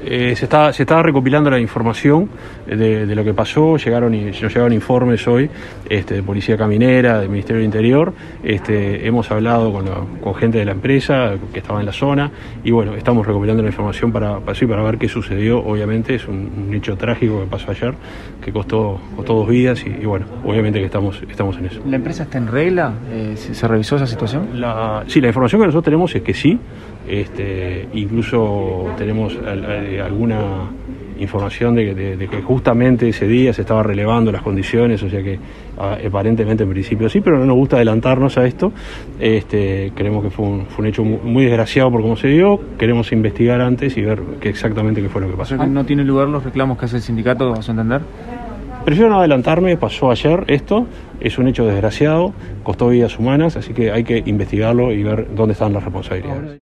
Se está recopilando la información de lo que pasó. Nos llegaron informes hoy de Policía Caminera, del Ministerio del Interior. Hemos hablado con gente de la empresa que estaba en la zona y bueno, estamos recopilando la información para ver qué sucedió. Obviamente es un hecho trágico que pasó ayer, que costó 2 vidas y bueno, obviamente que estamos en eso. ¿La empresa está en regla? ¿Se revisó esa situación? Sí, la información que nosotros tenemos es que sí. Incluso tenemos alguna información de que justamente ese día se estaba relevando las condiciones, o sea que aparentemente en principio sí, pero no nos gusta adelantarnos a esto. Creemos que fue un hecho muy desgraciado por cómo se dio. Queremos investigar antes y ver exactamente qué fue lo que pasó. ¿No tiene lugar los reclamos que hace el sindicato, a su entender? Prefiero no adelantarme, pasó ayer esto, es un hecho desgraciado, costó vidas humanas, así que hay que investigarlo y ver dónde están las responsabilidades.